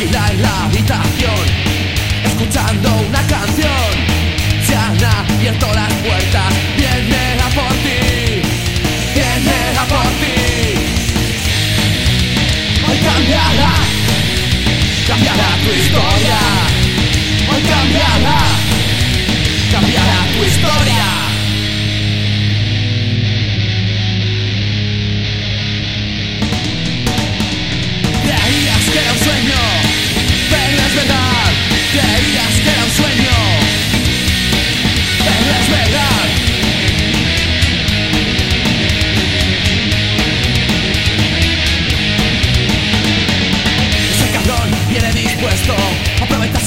tranquila en la habitación, escuchando una canción. Se han abierto las puertas, viene a por ti, viene a por ti. Hoy cambiará, cambiará tu historia. Hoy cambiará, cambiará tu historia. Creías que era un sueño, pero es verdad. Creías que era un sueño, pero es verdad. Ese cabrón viene dispuesto, aprovecha